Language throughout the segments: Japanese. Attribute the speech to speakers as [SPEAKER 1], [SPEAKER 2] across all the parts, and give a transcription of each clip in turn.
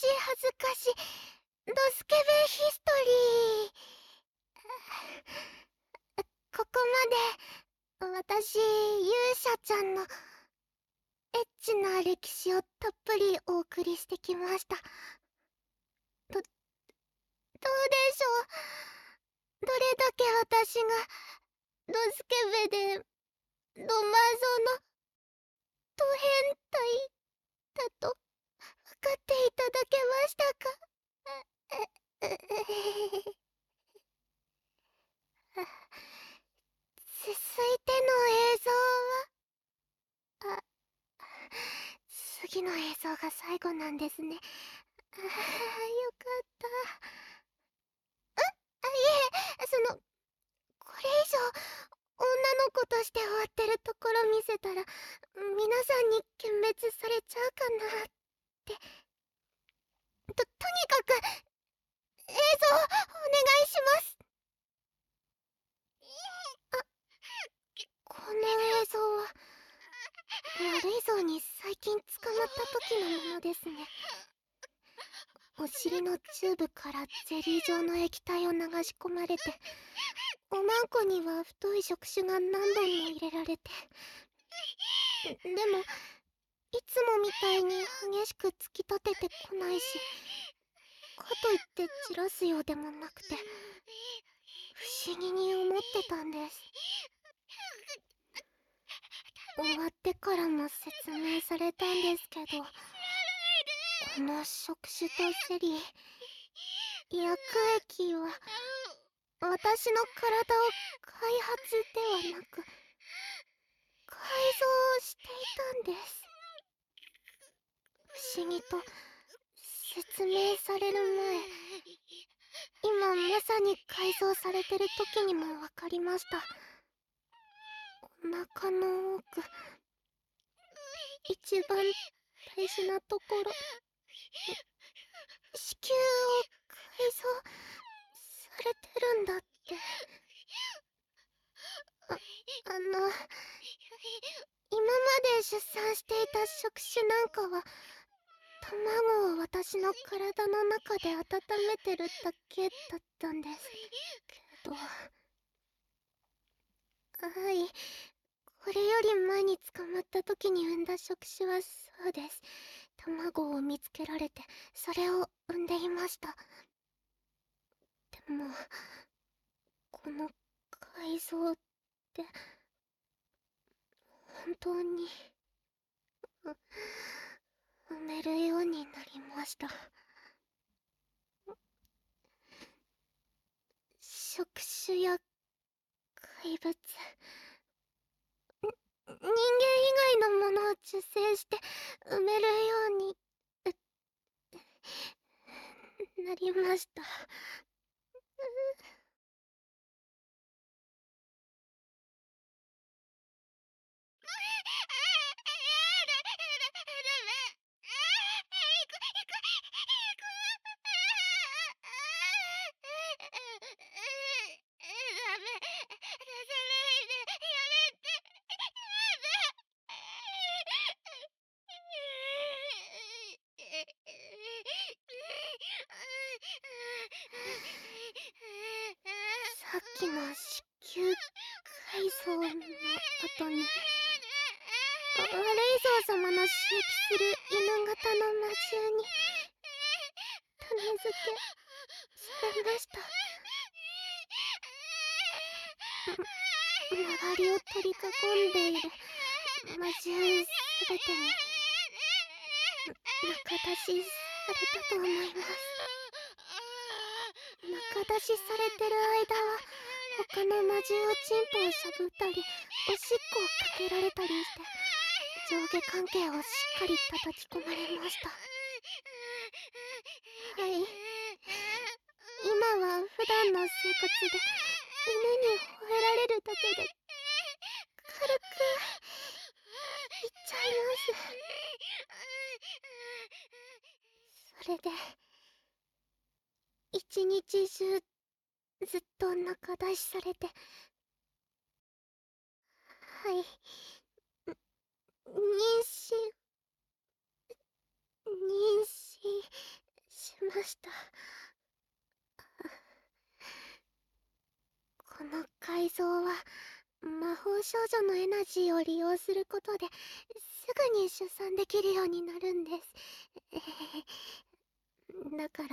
[SPEAKER 1] 恥ずかしドスケベヒストリー。ここまで私、勇者ちゃんのエッチな歴史をたっぷりお送りしてきました。どうでしょう。どれだけ私がドスケベでドマゾのド変態だと分かっていただけましたか？続いての映像は、次の映像が最後なんですね。よかった。これ以上、女の子として終わってるところ見せたら、皆さんに幻滅されちゃうかなって。とにかく、映像、お願いします。この映像は、悪い像に最近捕まった時のものですね。お尻のチューブからゼリー状の液体を流し込まれて、おまんこには太い触手が何本も入れられて。でも、いつもみたいに激しく突き立ててこないし、かといって散らすようでもなくて、不思議に思ってたんです。終わってからも説明されたんですけど、この触手とゼリー、薬液は、私の体を開発ではなく、改造していたんです。不思議と、説明される前、今まさに改造されてる時にも分かりました。お腹の奥、一番大事なところ、子宮を改造されてるんだって。今まで出産していた触手なんかは、卵を私の体の中で温めてるだけだったんですけど。はい。これより前に捕まった時に産んだ触手はそうです。卵を見つけられて、それを産んでいました。でも、この改造って、本当に、産めるようになりました。触手や怪物、人間以外のものを受精して産めるようになりました。さっきの子宮改造の後に、悪い象様の飼育する犬型の魔獣に種付けされました。周りを取り囲んでいる魔獣すべてに中出しされたと思います。中出しされてる間は他の魔獣をチンポをしゃぶったりおしっこをかけられたりして上下関係をしっかり叩き込まれました。はい。今は普段の生活で犬に吠えられるだけで軽く言っちゃいます。それで一日中ずっと中出しされて、はい、妊娠した。この改造は魔法少女のエナジーを利用することですぐに出産できるようになるんです。だから、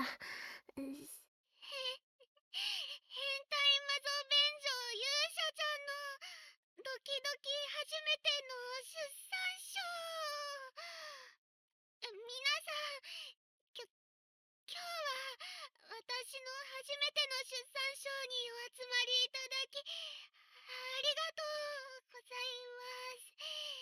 [SPEAKER 1] 変態魔造便所勇者ちゃんのドキドキ初めての出産ショー。皆さん、きょ今日は私の初めての出産ショーにお集まりいただきありがとうございます。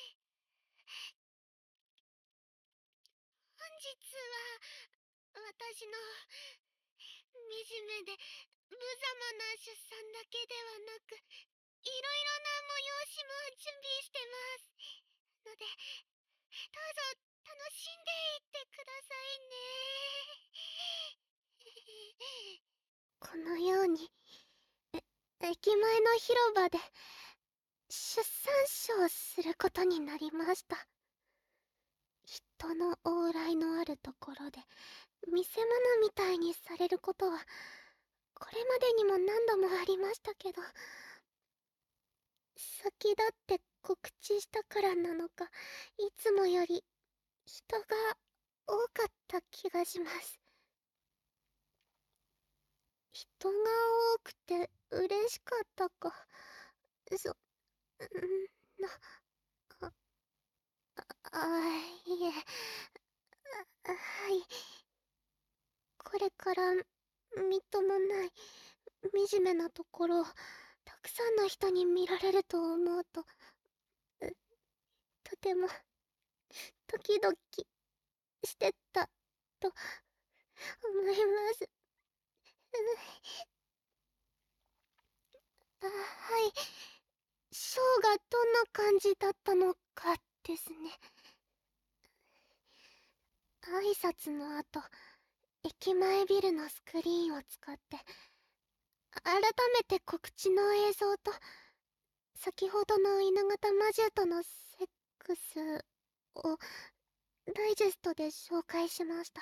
[SPEAKER 1] 本日は私の惨めで無様な出産だけではなく、いろいろな催しも準備してますので、どうぞ楽しんでいってくださいね。このように駅前の広場で出産ショーをすることになりました。人の往来のあるところで見せ物みたいにされることはこれまでにも何度もありましたけど、先だって告知したからなのか、いつもより人が多かった気がします。人が多くて嬉しかったか。そ、んな、いえ、はい。これからみっともない惨めなところをたくさんの人に見られると思うと、とてもドキドキしてたと思います。はい。ショーがどんな感じだったのかですね。挨拶の後、駅前ビルのスクリーンを使って改めて告知の映像と先ほどの犬型魔獣とのセックスをダイジェストで紹介しました。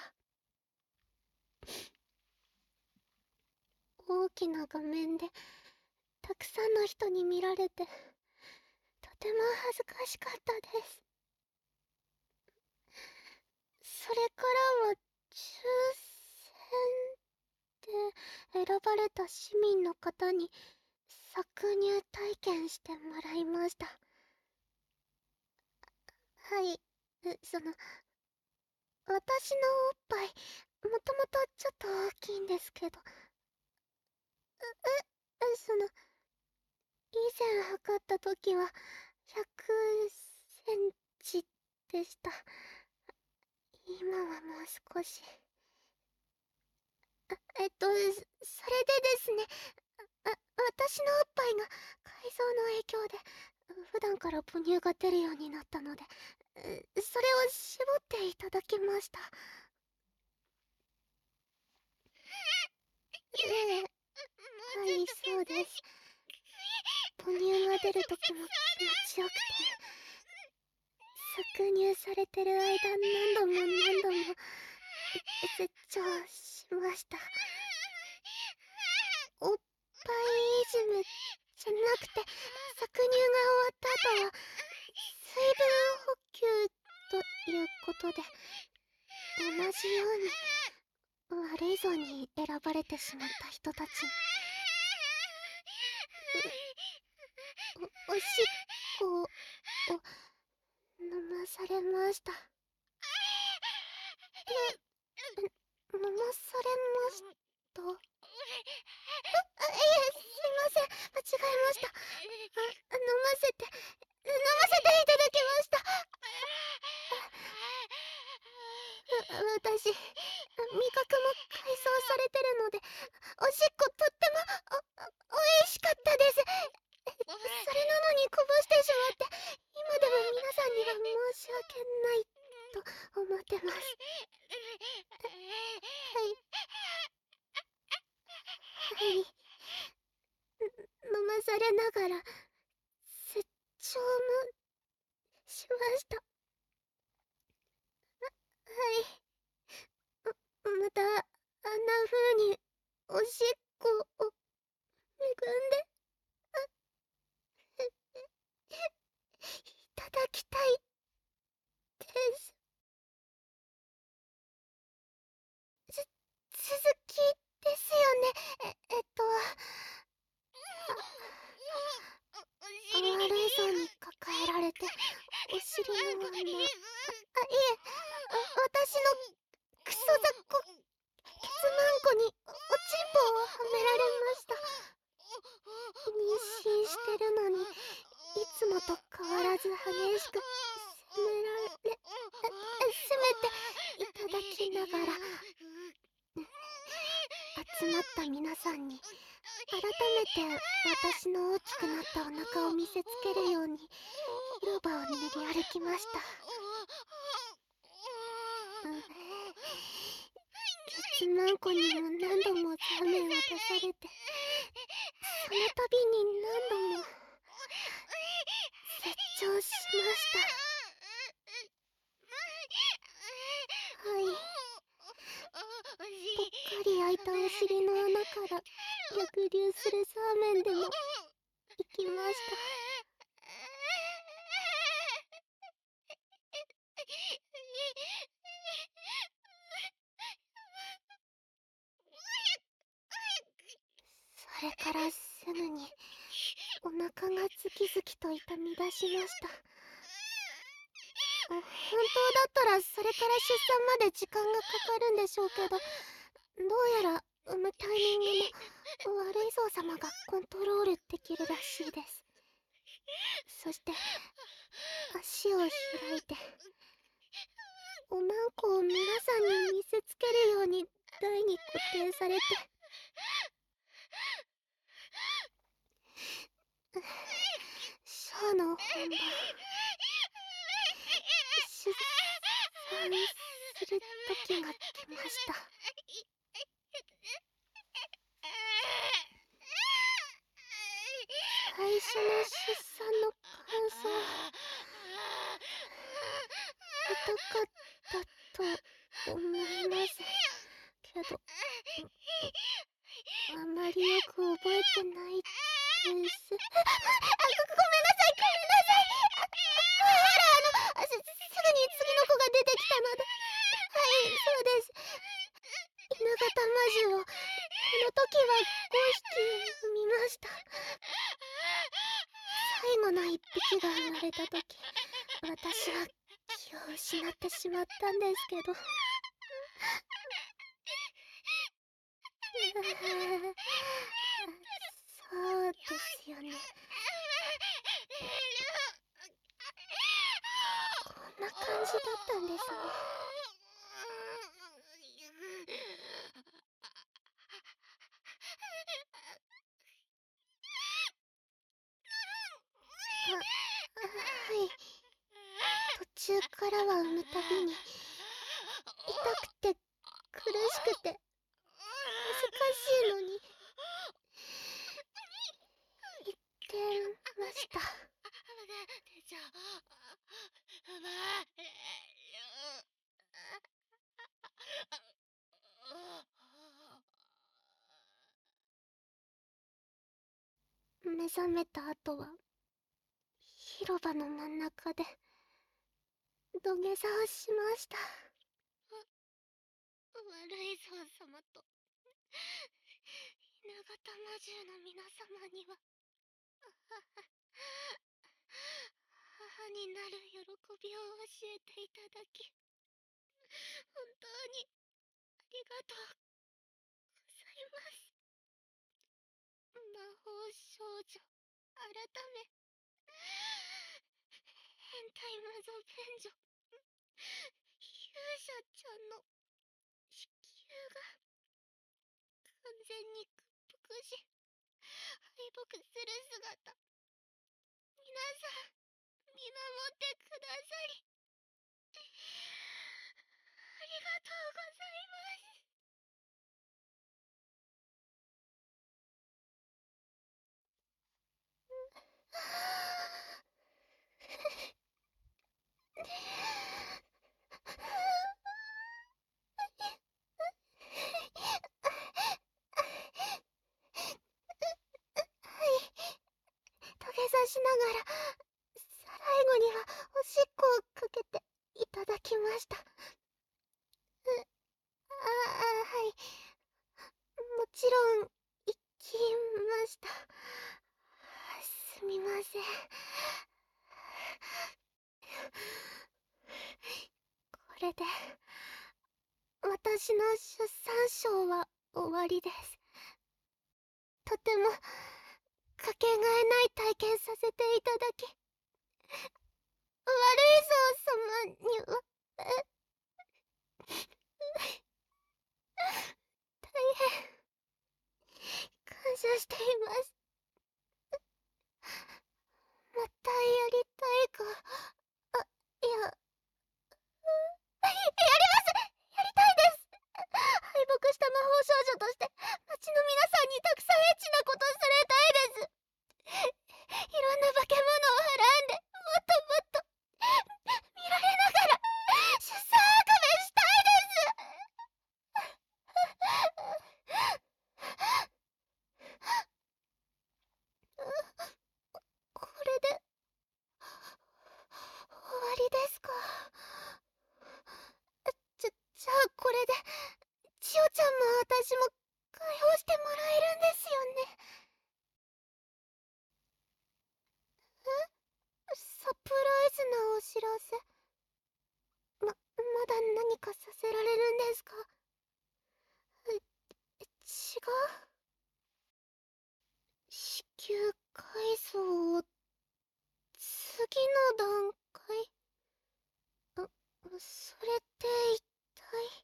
[SPEAKER 1] 大きな画面でたくさんの人に見られてとても恥ずかしかったです。それからは抽選で選ばれた市民の方に搾乳体験してもらいました。はい、私のおっぱいもともとちょっと大きいんですけど、以前測った時は100センチでした。今はもう少し。それでですね、私のおっぱいが改造の影響で普段から母乳が出るようになったので、それを絞っていただきました。ええ、はい、そうです。母乳が出るときも気持ちよくて、搾乳されてる間何度も何度も絶頂しました。おっぱいいじめじゃなくて、搾乳が終わった後は水分補給ということで、同じように悪いぞに選ばれてしまった人たちにおしっこを飲まされました。飲まされました。いえ、すいません、間違えました。飲ませていただきました。私、味覚も改造されてるので、おしっことっても美味しかったです。それなのにこぼしてしまって、今でも皆さんには申し訳ないと思ってます。はい。はい。飲まされながら、絶頂もしました。はい。また、 私のクソ雑魚、ケツマンコにおちんぽをはめられました。妊娠してるのに、いつもと変わらず激しく攻めていただきながら、集まった皆さんに改めて私の大きくなったお腹を見せつけるように広場を練り歩きました。ケツマンコにも何度もザーメンを出されて、その度に何度も絶頂しました。はい。ぽっかり開いたお尻の穴から逆流するザーメンでも行きました。それからすぐにお腹がズキズキと痛み出しました。本当だったらそれから出産まで時間がかかるんでしょうけど、どうやら産むタイミングも悪いぞう様がコントロールできるらしいです。そして足を開いておまんこを皆さんに見せつけるように台に固定されて、ショーの本番、出産する時が来ました。最初の出産の感想、痛かったと思いますけど、あまりよく覚えてないです。ごめんなさい、ごめんなさい。ほら、すぐに次の子が出てきたので。はい、そうです。稲形魔獣を、この時は5匹産みました。最後の1匹が生まれた時、私は気を失ってしまったんですけど。そうですよね。こんな感じだったんですね。はい。途中からは産むたびに、痛くて、苦しくて、難しいのに、言ってました。目覚めた後は、広場の真ん中で、土下座をしました。悪いぞう様と、稲形魔獣の皆様には、母になる喜びを教えていただき、本当にありがとうございます。魔法少女、改め、変態魔女便所、勇者ちゃんの子宮が完全に屈服し、敗北する姿、皆さん、見守ってくださり、ありがとうございます。土下座しながら、最後にはおしっこをかけていただきました。はい。もちろん、行きました。すみません。 れで、私の出産賞は終わりです。とても、かけがえない体験させていただき、悪いぞ様には、大変、感謝しています。またやりたいか、いや、やりますやりたいです。敗北した魔法少女として、町の皆さんにたくさんエッチなことされたいです。いろんな化け物をはらんで、もっともっと、見られながら、出産赤べしたいです。これで、終わりですか。じゃあこれで、千代ちゃんも私も解放してもらえるんですよね。サプライズなお知らせ。まだ何かさせられるんですか？違う？子宮改造を次の段階？それって一体？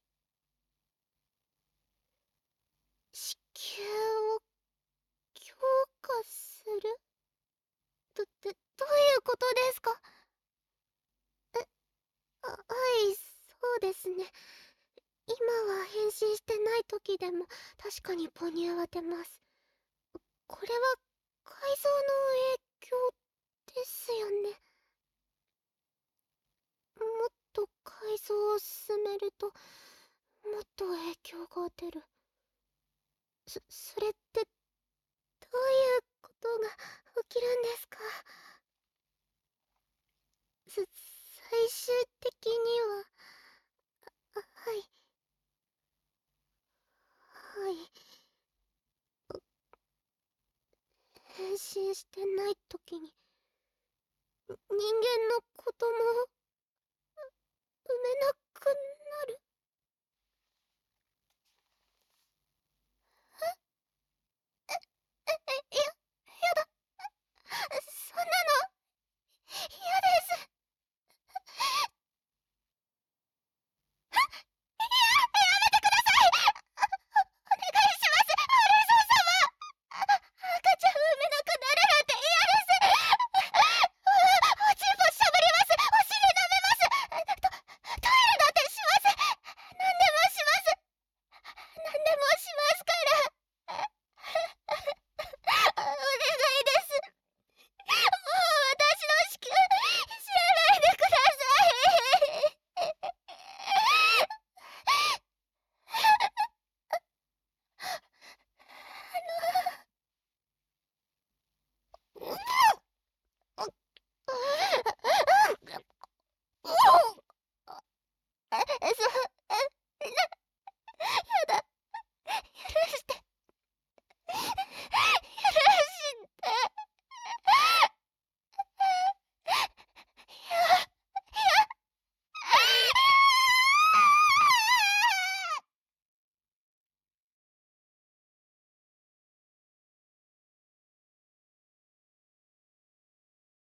[SPEAKER 1] 子宮を強化する？どういうことですか？はい、そうですね。今は変身してない時でも確かに母乳は出ます。これは改造の影響ですよね。もっと改造を進めると、もっと影響が出る。それってどういうことが起きるんですか？最終